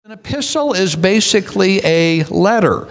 An epistle is basically a letter.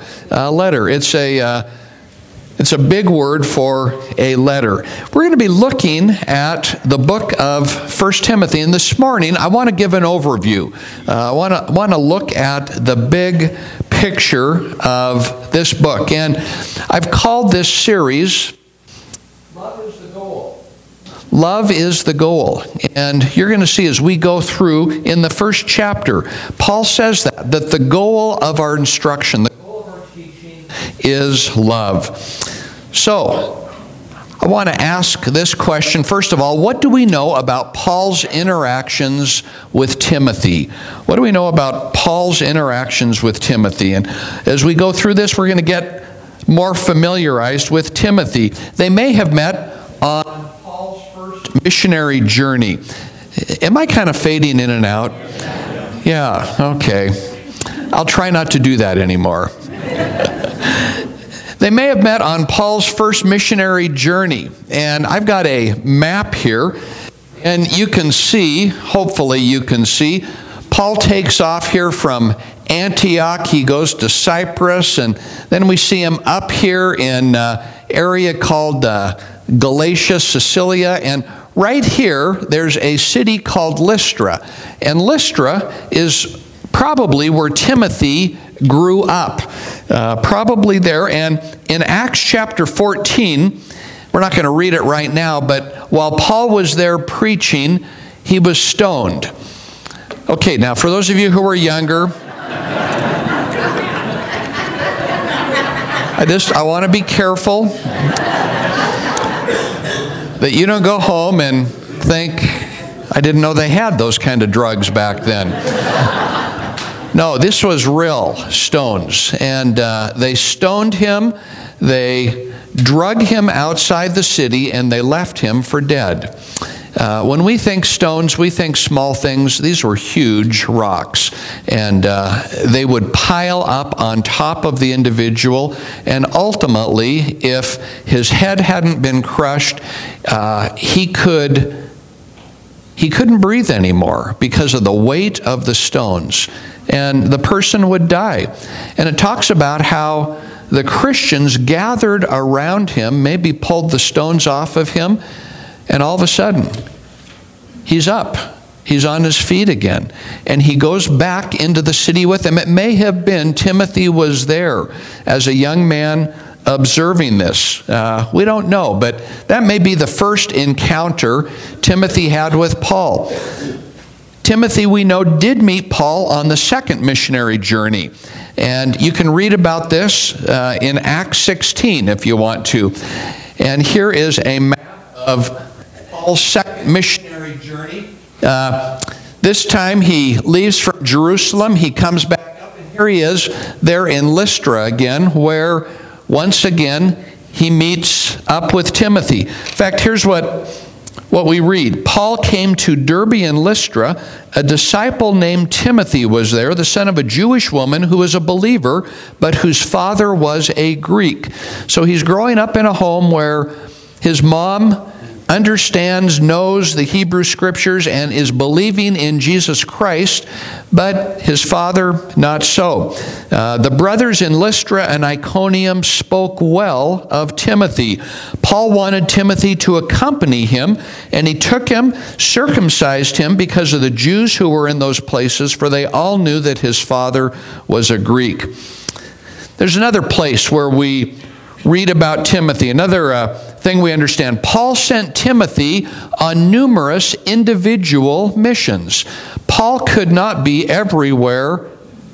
It's a big word for a letter. We're going to be looking at the book of 1 Timothy, and this morning I want to give an overview. I want to look at the big picture of this book, and I've called this series Love is the Goal. Love is the goal. And you're going to see as we go through in the first chapter, Paul says that the goal of our instruction, the goal of our teaching is love. So, I want to ask this question. First of all, what do we know about Paul's interactions with Timothy? What do we know about Paul's interactions with Timothy? And as we go through this, we're going to get more familiarized with Timothy. They may have met on missionary journey. Am I kind of fading in and out? Yeah, okay. I'll try not to do that anymore. They may have met on Paul's first missionary journey. And I've got a map here. And you can see, hopefully you can see, Paul takes off here from Antioch. He goes to Cyprus. And then we see him up here in an area called Galatia, Sicilia. And right here, there's a city called Lystra. And Lystra is probably where Timothy grew up. Probably there. And in Acts chapter 14, we're not going to read it right now, but while Paul was there preaching, he was stoned. Okay, now for those of you who are younger, I want to be careful that you don't go home and think, I didn't know they had those kind of drugs back then. No, this was real stones. And they stoned him, they drug him outside the city, and they left him for dead. When we think stones, we think small things. These were huge rocks. And they would pile up on top of the individual. And ultimately, if his head hadn't been crushed, he couldn't breathe anymore because of the weight of the stones. And the person would die. And it talks about how the Christians gathered around him, maybe pulled the stones off of him, and all of a sudden, he's up. He's on his feet again. And he goes back into the city with them. It may have been Timothy was there as a young man observing this. We don't know, but that may be the first encounter Timothy had with Paul. Timothy, we know, did meet Paul on the second missionary journey. And you can read about this in Acts 16 if you want to. And here is a map of Paul's second missionary journey. This time he leaves from Jerusalem. He comes back up, and here he is there in Lystra again, where once again he meets up with Timothy. In fact, here's what we read. Paul came to Derbe and Lystra. A disciple named Timothy was there, the son of a Jewish woman who was a believer, but whose father was a Greek. So he's growing up in a home where his mom understands, knows the Hebrew Scriptures, and is believing in Jesus Christ, but his father not so. The brothers in Lystra and Iconium spoke well of Timothy. Paul wanted Timothy to accompany him, and he took him, circumcised him because of the Jews who were in those places, for they all knew that his father was a Greek. There's another place where we read about Timothy. Another thing we understand. Paul sent Timothy on numerous individual missions. Paul could not be everywhere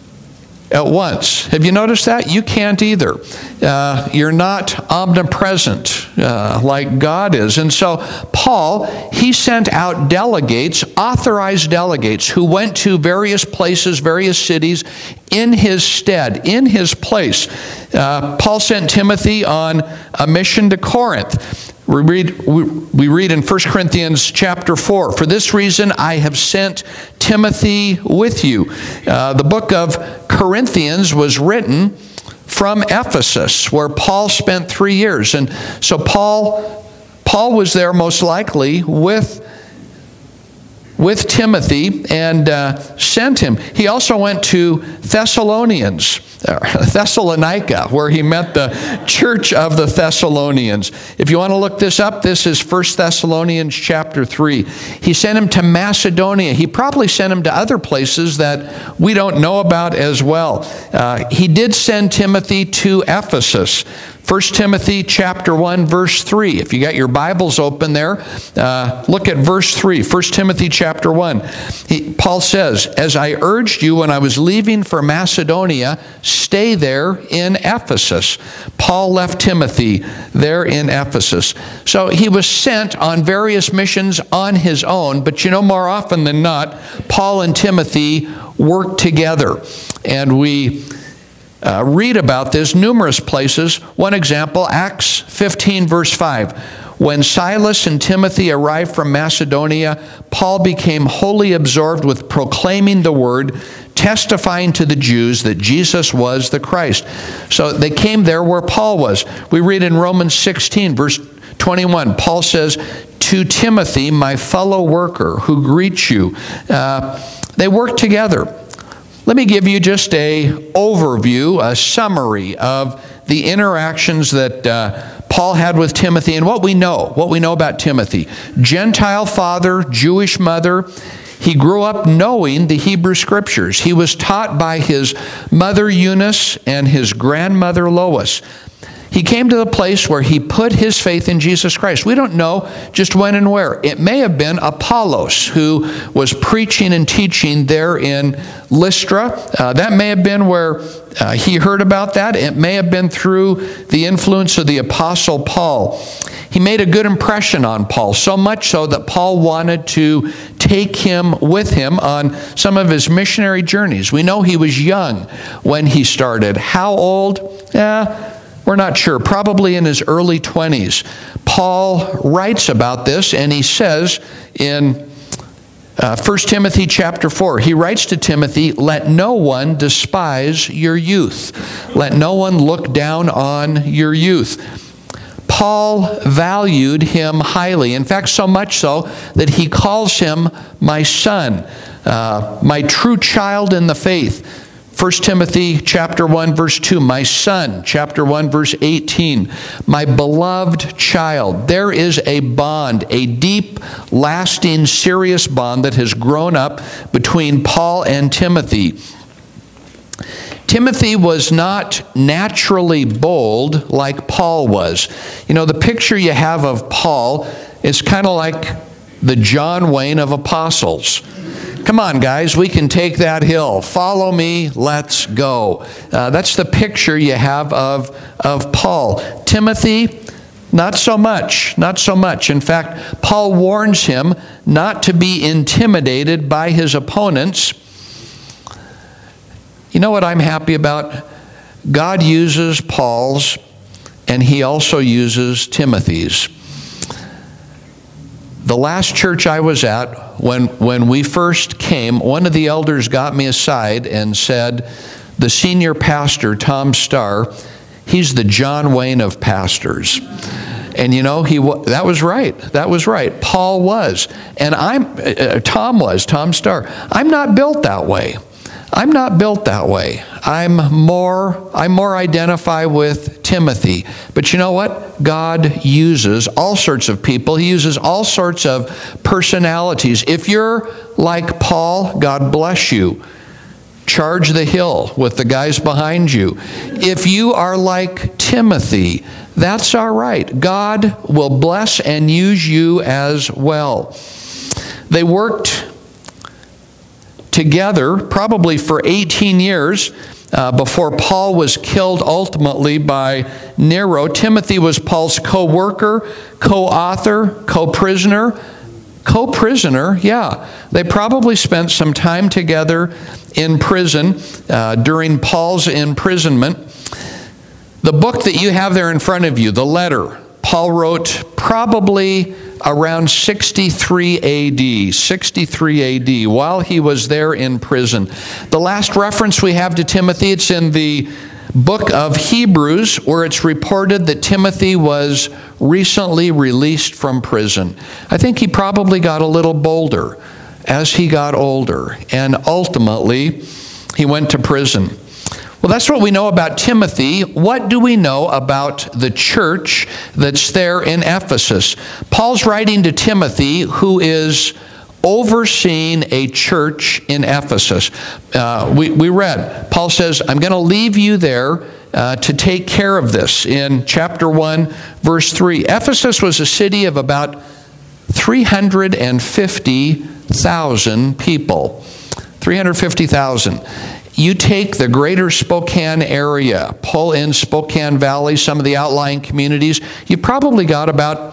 at once. Have you noticed that? You can't either. You're not omnipresent like God is. And so Paul, he sent out delegates, authorized delegates, who went to various places, various cities, in his stead, in his place. Paul sent Timothy on a mission to Corinth. We read in 1 Corinthians chapter 4, "For this reason I have sent Timothy with you." The book of Corinthians was written from Ephesus, where Paul spent 3 years. And so Paul was there most likely with with Timothy and sent him. He also went to Thessalonica, where he met the church of the Thessalonians. If you want to look this up, this is 1 Thessalonians chapter 3. He sent him to Macedonia. He probably sent him to other places that we don't know about as well. He did send Timothy to Ephesus. 1 Timothy chapter 1, verse 3. If you got your Bibles open there, look at verse 3. 1 Timothy chapter 1. Paul says, "As I urged you when I was leaving for Macedonia, stay there in Ephesus." Paul left Timothy there in Ephesus. So he was sent on various missions on his own, but more often than not, Paul and Timothy worked together. And we read about this numerous places. One example, Acts 15, verse 5. When Silas and Timothy arrived from Macedonia, Paul became wholly absorbed with proclaiming the word, testifying to the Jews that Jesus was the Christ. So they came there where Paul was. We read in Romans 16, verse 21, Paul says, "To Timothy, my fellow worker, who greets you." They worked together. Let me give you just an overview, a summary of the interactions that Paul had with Timothy and what we know about Timothy. Gentile father, Jewish mother. He grew up knowing the Hebrew Scriptures. He was taught by his mother Eunice and his grandmother Lois. He came to the place where he put his faith in Jesus Christ. We don't know just when and where. It may have been Apollos who was preaching and teaching there in Lystra. That may have been where he heard about that. It may have been through the influence of the Apostle Paul. He made a good impression on Paul, so much so that Paul wanted to take him with him on some of his missionary journeys. We know he was young when he started. How old? We're not sure. Probably in his early 20s. Paul writes about this, and he says in 1 Timothy chapter 4, he writes to Timothy, "Let no one despise your youth. Let no one look down on your youth." Paul valued him highly. In fact, so much so that he calls him my son, my true child in the faith. 1 Timothy chapter 1, verse 2, my son, chapter 1, verse 18, my beloved child. There is a bond, a deep, lasting, serious bond that has grown up between Paul and Timothy. Timothy was not naturally bold like Paul was. The picture you have of Paul is kind of like the John Wayne of apostles. Come on, guys, we can take that hill. Follow me, let's go. That's the picture you have of Paul. Timothy, not so much, not so much. In fact, Paul warns him not to be intimidated by his opponents. You know what I'm happy about? God uses Paul's, and he also uses Timothy's. The last church I was at, when we first came, one of the elders got me aside and said, the senior pastor, Tom Starr, he's the John Wayne of pastors. And that was right. That was right. Paul was. And Tom Starr. I'm not built that way. I'm not built that way. I more identify with Timothy. But you know what? God uses all sorts of people. He uses all sorts of personalities. If you're like Paul, God bless you. Charge the hill with the guys behind you. If you are like Timothy, that's all right. God will bless and use you as well. They worked together probably for 18 years before Paul was killed ultimately by Nero. Timothy was Paul's co-worker, co-author, co-prisoner. Co-prisoner, yeah. They probably spent some time together in prison during Paul's imprisonment. The book that you have there in front of you, the letter, Paul wrote probably around 63 AD, while he was there in prison. The last reference we have to Timothy, it's in the book of Hebrews, where it's reported that Timothy was recently released from prison. I think he probably got a little bolder. as he got older, and ultimately he went to prison. Well, that's what we know about Timothy. What do we know about the church that's there in Ephesus? Paul's writing to Timothy, who is overseeing a church in Ephesus. We read, Paul says, I'm going to leave you there to take care of this in chapter 1, verse 3. Ephesus was a city of about 350,000 people. 350,000. You take the greater Spokane area, pull in Spokane Valley, some of the outlying communities, you probably got about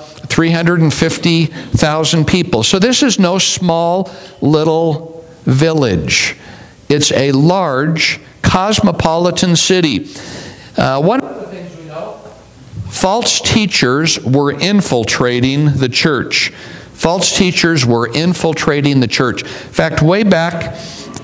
350,000 people. So this is no small little village. It's a large cosmopolitan city. One of the things we know, false teachers were infiltrating the church. False teachers were infiltrating the church. In fact, way back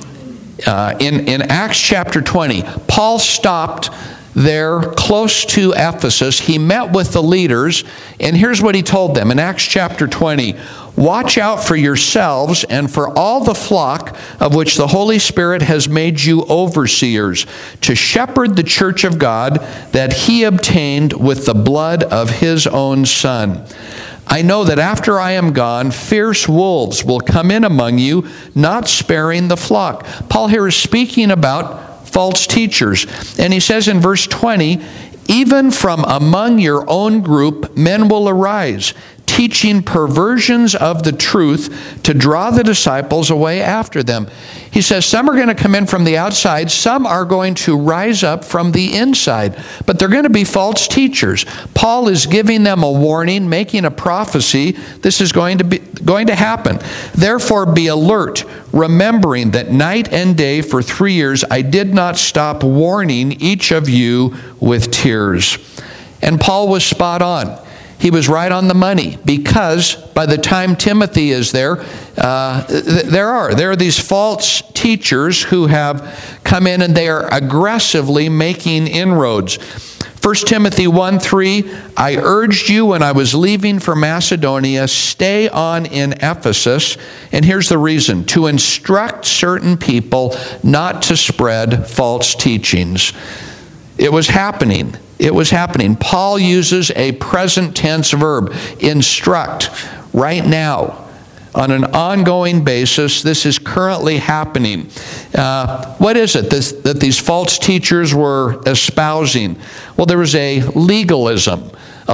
in Acts chapter 20, Paul stopped there close to Ephesus. He met with the leaders, and here's what he told them in Acts chapter 20. Watch out for yourselves and for all the flock of which the Holy Spirit has made you overseers, to shepherd the church of God that he obtained with the blood of his own Son. I know that after I am gone, fierce wolves will come in among you, not sparing the flock. Paul here is speaking about false teachers. And he says in verse 20, even from among your own group, men will arise, teaching perversions of the truth to draw the disciples away after them. He says some are going to come in from the outside, some are going to rise up from the inside, but they're going to be false teachers. Paul is giving them a warning, making a prophecy. This is going to happen. Therefore be alert, remembering that night and day for 3 years I did not stop warning each of you with tears. And Paul was spot on. He was right on the money, because by the time Timothy is there, there are these false teachers who have come in and they are aggressively making inroads. 1 Timothy 1:3, I urged you when I was leaving for Macedonia, stay on in Ephesus. And here's the reason: to instruct certain people not to spread false teachings. It was happening. It was happening. Paul uses a present tense verb, instruct, right now. On an ongoing basis, this is currently happening. What is it that these false teachers were espousing? Well, there was a legalism.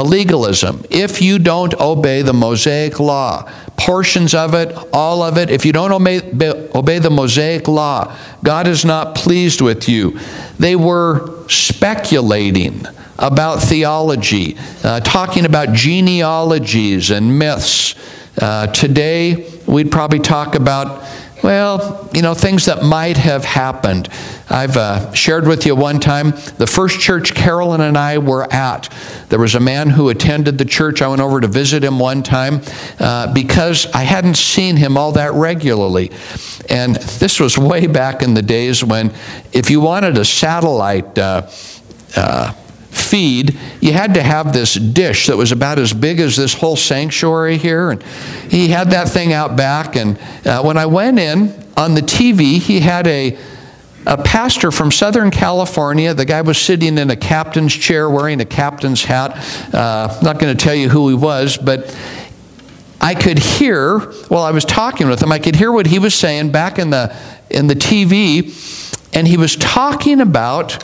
If you don't obey the Mosaic law, portions of it, all of it, if you don't obey the Mosaic law, God is not pleased with you. They were speculating about theology, talking about genealogies and myths. Today, we'd probably talk about, things that might have happened. I've shared with you one time, the first church Carolyn and I were at, there was a man who attended the church. I went over to visit him one time because I hadn't seen him all that regularly. And this was way back in the days when if you wanted a satellite feed, you had to have this dish that was about as big as this whole sanctuary here, and he had that thing out back. And when I went in on the TV, he had a pastor from Southern California. The guy was sitting in a captain's chair wearing a captain's hat. I'm not going to tell you who he was, but I could hear, while I was talking with him, I could hear what he was saying back in the TV, and he was talking about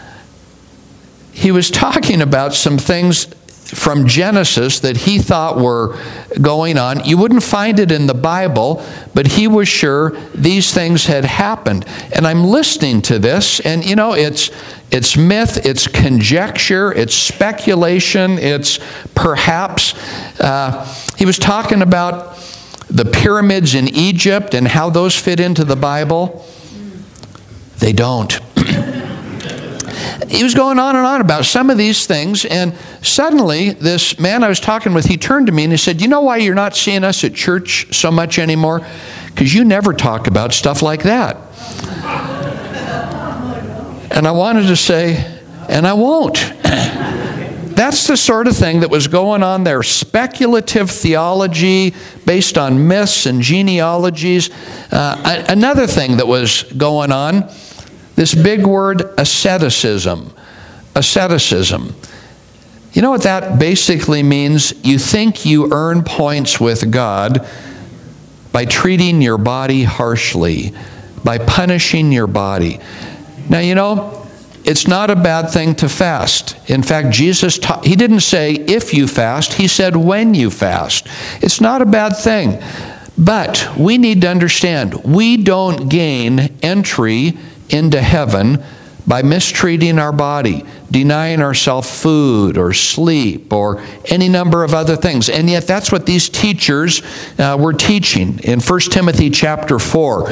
some things from Genesis that he thought were going on. You wouldn't find it in the Bible, but he was sure these things had happened. And I'm listening to this, and it's myth, it's conjecture, it's speculation, it's perhaps. He was talking about the pyramids in Egypt and how those fit into the Bible. They don't. He was going on and on about some of these things, and suddenly this man I was talking with, he turned to me and he said, you know why you're not seeing us at church so much anymore? Because you never talk about stuff like that. And I wanted to say, and I won't. that's the sort of thing that was going on there. Speculative theology based on myths and genealogies. Another thing that was going on, this big word, asceticism. Asceticism. You know what that basically means? You think you earn points with God by treating your body harshly, by punishing your body. Now, you know, it's not a bad thing to fast. In fact, Jesus taught, he didn't say if you fast, he said when you fast. It's not a bad thing. But we need to understand, we don't gain entry into heaven by mistreating our body, denying ourselves food or sleep or any number of other things. And yet that's what these teachers were teaching. In 1 Timothy chapter 4,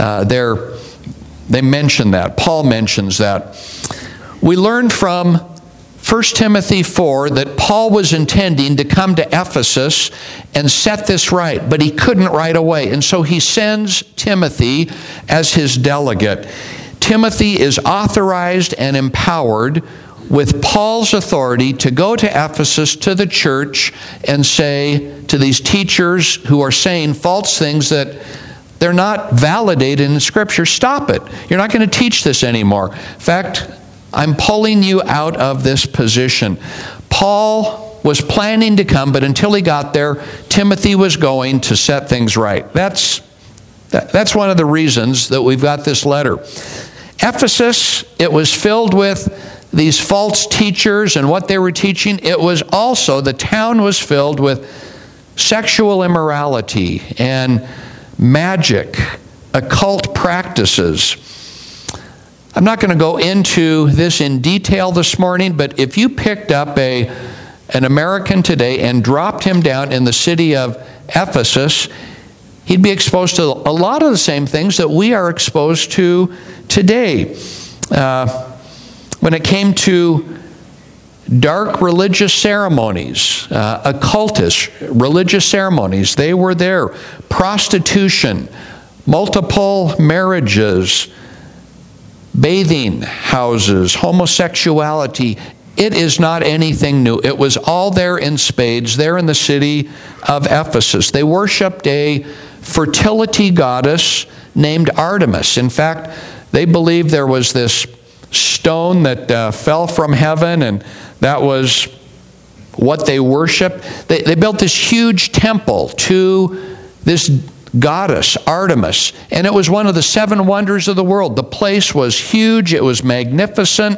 they mention that. Paul mentions that. We learn from 1 Timothy 4 that Paul was intending to come to Ephesus and set this right, but he couldn't right away. And so he sends Timothy as his delegate. Timothy is authorized and empowered with Paul's authority to go to Ephesus, to the church, and say to these teachers who are saying false things that they're not validated in Scripture, stop it. You're not going to teach this anymore. In fact, I'm pulling you out of this position. Paul was planning to come, but until he got there, Timothy was going to set things right. That's one of the reasons that we've got this letter. Ephesus, it was filled with these false teachers and what they were teaching. It was also, the town was filled with sexual immorality and magic, occult practices. I'm not going to go into this in detail this morning, but if you picked up an American today and dropped him down in the city of Ephesus, he'd be exposed to a lot of the same things that we are exposed to today. When it came to dark religious ceremonies, occultist religious ceremonies, they were there. Prostitution, multiple marriages, bathing houses, homosexuality. It is not anything new. It was all there in spades, there in the city of Ephesus. They worshiped a fertility goddess named Artemis. In fact, they believed there was this stone that fell from heaven, and that was what they worshiped. They built this huge temple to this goddess, Artemis, and it was one of the 7 wonders of the world. The place was huge. It was magnificent.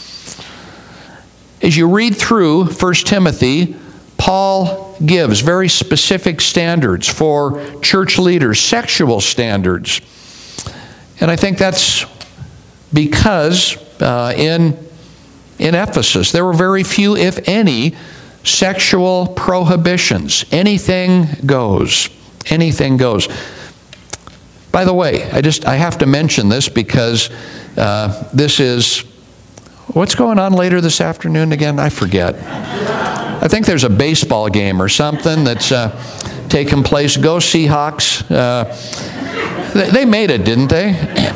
As you read through 1 Timothy, Paul gives very specific standards for church leaders, sexual standards. And I think that's because in Ephesus, there were very few, if any, sexual prohibitions. Anything goes. Anything goes. By the way, I have to mention this because this is, what's going on later this afternoon again? I forget. I think there's a baseball game or something that's taking place. Go Seahawks. They made it, didn't they?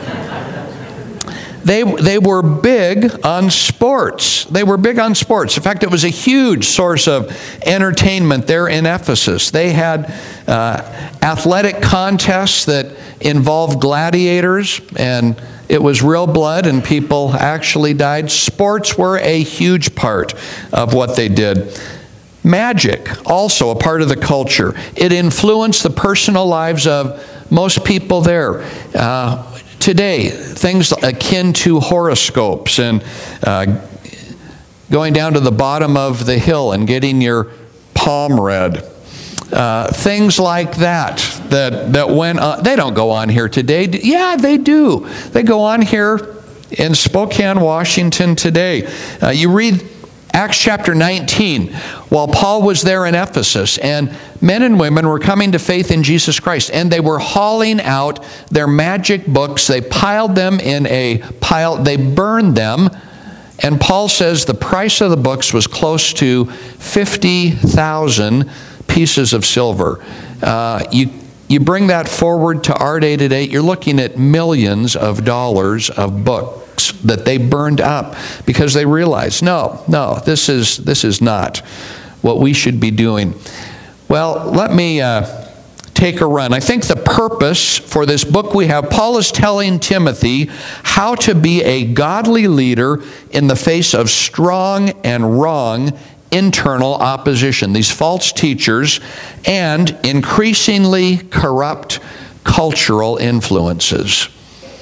They were big on sports. They were big on sports. In fact, it was a huge source of entertainment there in Ephesus. They had athletic contests that involved gladiators, and it was real blood, and people actually died. Sports were a huge part of what they did. Magic, also a part of the culture. It influenced the personal lives of most people there. Today, things akin to horoscopes and going down to the bottom of the hill and getting your palm read. Things like that went on. They don't go on here today. Yeah, they do. They go on here in Spokane, Washington today. You read Acts chapter 19, while Paul was there in Ephesus, and men and women were coming to faith in Jesus Christ, and they were hauling out their magic books. They piled them in a pile. They burned them, and Paul says the price of the books was close to 50,000 pieces of silver. You bring that forward to our day today, you're looking at millions of dollars of books things that they burned up because they realized, no, this is not what we should be doing. Well, let me take a run. I think the purpose for this book we have, Paul is telling Timothy how to be a godly leader in the face of strong and wrong internal opposition, these false teachers, and increasingly corrupt cultural influences.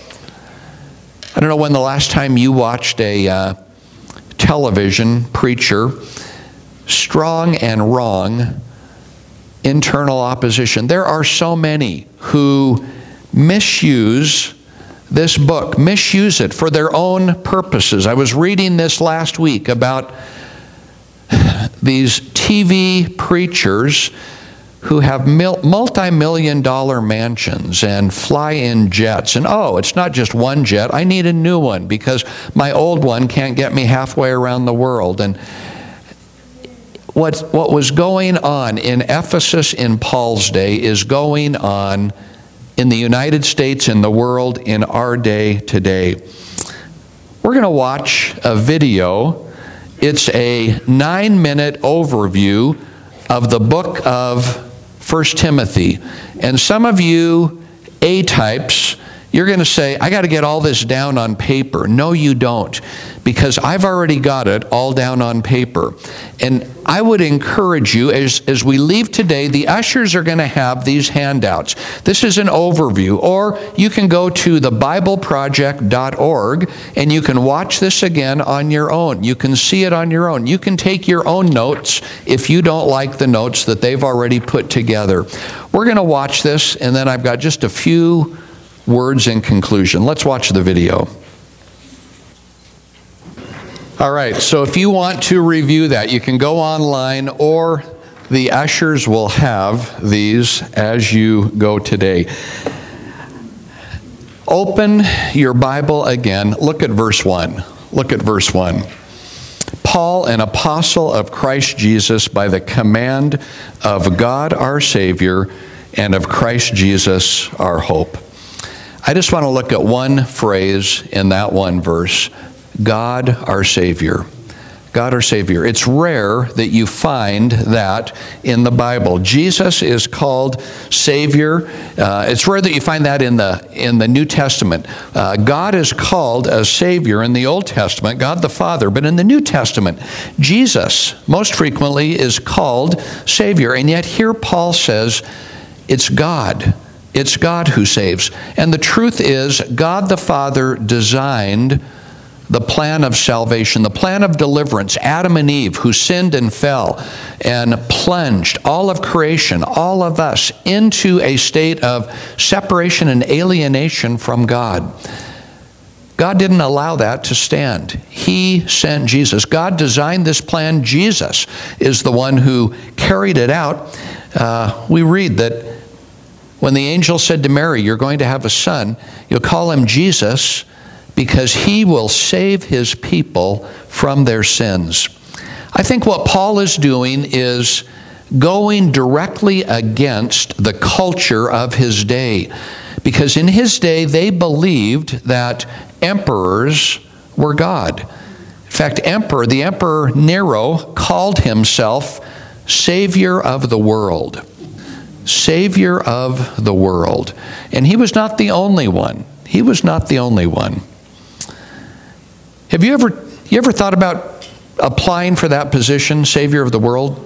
I don't know when the last time you watched a television preacher, strong and wrong internal opposition. There are so many who misuse this book, misuse it for their own purposes. I was reading this last week about these TV preachers who have multi-million-dollar mansions and fly in jets. And it's not just one jet. I need a new one because my old one can't get me halfway around the world. And what was going on in Ephesus in Paul's day is going on in the United States, in the world, in our day today. We're going to watch a video. It's a 9-minute overview of the book of 1 Timothy. And some of you A-types, you're going to say, I got to get all this down on paper. No, you don't, because I've already got it all down on paper. And I would encourage you, as we leave today, the ushers are going to have these handouts. This is an overview, or you can go to thebibleproject.org and you can watch this again on your own. You can see it on your own. You can take your own notes if you don't like the notes that they've already put together. We're going to watch this, and then I've got just a few words in conclusion. Let's watch the video. All right, so if you want to review that, you can go online, or the ushers will have these as you go today. Open your Bible again. Look at verse 1. Look at verse 1. Paul, an apostle of Christ Jesus, by the command of God our Savior and of Christ Jesus our hope. I just want to look at one phrase in that one verse. God our Savior. God our Savior. It's rare that you find that in the Bible. Jesus is called Savior. It's rare that you find that in the New Testament. God is called a Savior in the Old Testament, God the Father. But in the New Testament, Jesus most frequently is called Savior. And yet here Paul says it's God. It's God who saves. And the truth is, God the Father designed the plan of salvation, the plan of deliverance. Adam and Eve, who sinned and fell and plunged all of creation, all of us, into a state of separation and alienation from God. God didn't allow that to stand. He sent Jesus. God designed this plan. Jesus is the one who carried it out. We read that when the angel said to Mary, you're going to have a son, you'll call him Jesus, because he will save his people from their sins. I think what Paul is doing is going directly against the culture of his day. Because in his day, they believed that emperors were God. In fact, the Emperor Nero called himself Savior of the world. Savior of the world. And he was not the only one. He was not the only one. Have you ever thought about applying for that position, Savior of the world?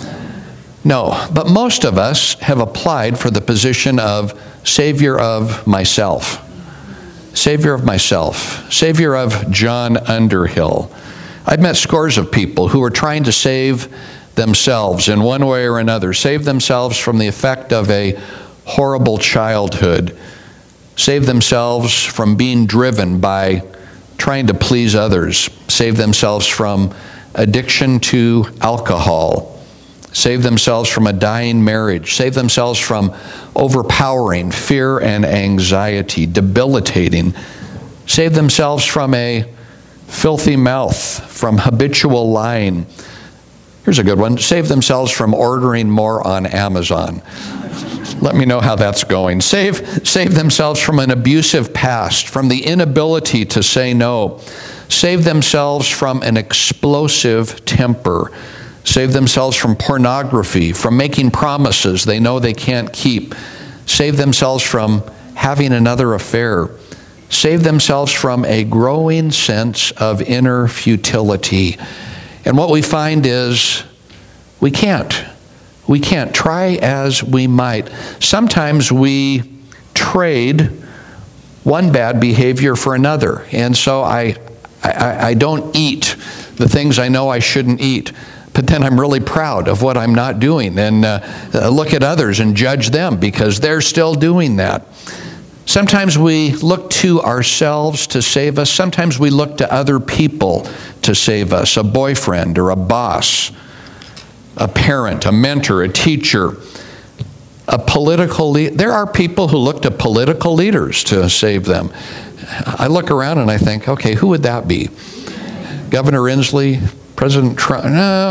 No, but most of us have applied for the position of Savior of myself. Savior of myself. Savior of John Underhill. I've met scores of people who are trying to save themselves in one way or another. Save themselves from the effect of a horrible childhood. Save themselves from being driven by trying to please others. Save themselves from addiction to alcohol. Save themselves from a dying marriage. Save themselves from overpowering fear and anxiety, debilitating. Save themselves from a filthy mouth, from habitual lying. Here's a good one. Save themselves from ordering more on Amazon. Let me know how that's going. Save themselves from an abusive past, from the inability to say no. Save themselves from an explosive temper. Save themselves from pornography, from making promises they know they can't keep. Save themselves from having another affair. Save themselves from a growing sense of inner futility. And what we find is we can't. We can't. Try as we might. Sometimes we trade one bad behavior for another. And so I don't eat the things I know I shouldn't eat. But then I'm really proud of what I'm not doing and look at others and judge them because they're still doing that. Sometimes we look to ourselves to save us. Sometimes we look to other people to save us, a boyfriend or a boss, a parent, a mentor, a teacher, a political leader. There are people who look to political leaders to save them. I look around and I think, okay, who would that be? Governor Inslee? President Trump?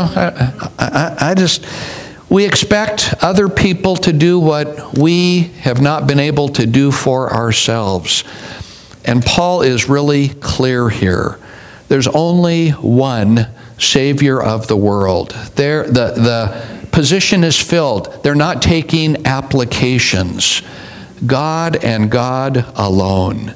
No, we expect other people to do what we have not been able to do for ourselves. And Paul is really clear here. There's only one Savior of the world. The position is filled. They're not taking applications. God and God alone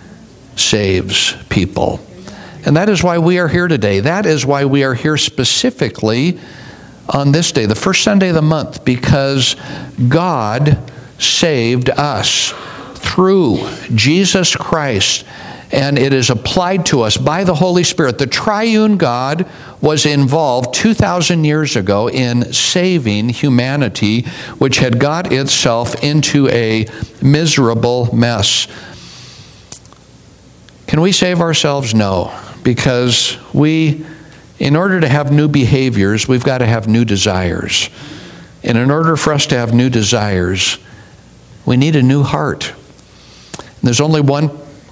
saves people. And that is why we are here today. That is why we are here specifically on this day, the first Sunday of the month, because God saved us through Jesus Christ, and it is applied to us by the Holy Spirit. The triune God was involved 2,000 years ago in saving humanity, which had got itself into a miserable mess. Can we save ourselves? No, because in order to have new behaviors, we've got to have new desires. And in order for us to have new desires, we need a new heart. And there's only one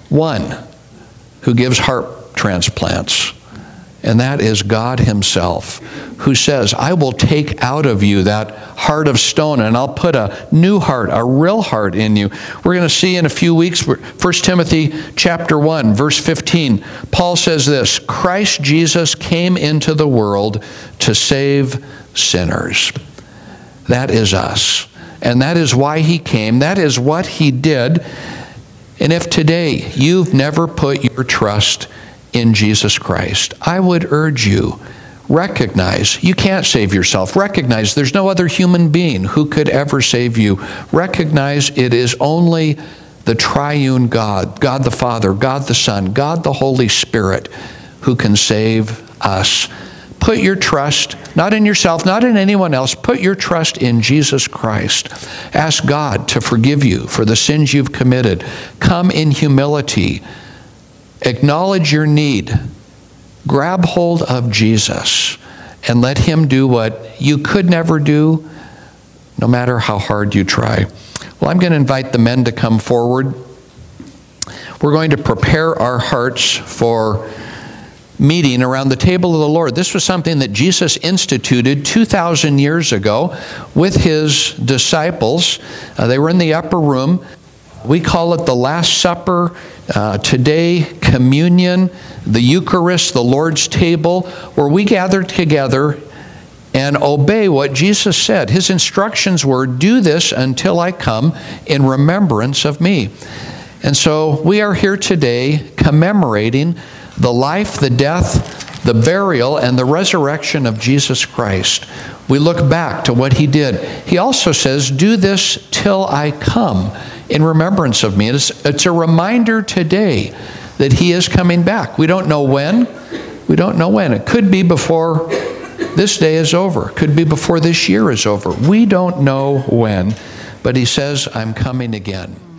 who gives heart transplants, and that is God Himself, who says, I will take out of you that heart of stone, and I'll put a new heart, a real heart in you. We're going to see in a few weeks, 1 Timothy chapter 1, verse 15, Paul says this, Christ Jesus came into the world to save sinners. That is us. And that is why He came. That is what He did. And if today you've never put your trust in Jesus Christ, I would urge you, recognize you can't save yourself. Recognize there's no other human being who could ever save you. Recognize it is only the triune God, God the Father, God the Son, God the Holy Spirit, who can save us. Put your trust, not in yourself, not in anyone else. Put your trust in Jesus Christ. Ask God to forgive you for the sins you've committed. Come in humility. Acknowledge your need. Grab hold of Jesus and let Him do what you could never do, no matter how hard you try. Well, I'm going to invite the men to come forward. We're going to prepare our hearts for meeting around the table of the Lord. This was something that Jesus instituted 2,000 years ago with His disciples. They were in the upper room. We call it the Last Supper. Today, communion, the Eucharist, the Lord's table, where we gather together and obey what Jesus said. His instructions were, do this until I come in remembrance of me. And so we are here today commemorating the life, the death, the burial, and the resurrection of Jesus Christ. We look back to what He did. He also says, do this till I come in remembrance of me. It's a reminder today that He is coming back. We don't know when. We don't know when. It could be before this day is over. It could be before this year is over. We don't know when. But He says, I'm coming again.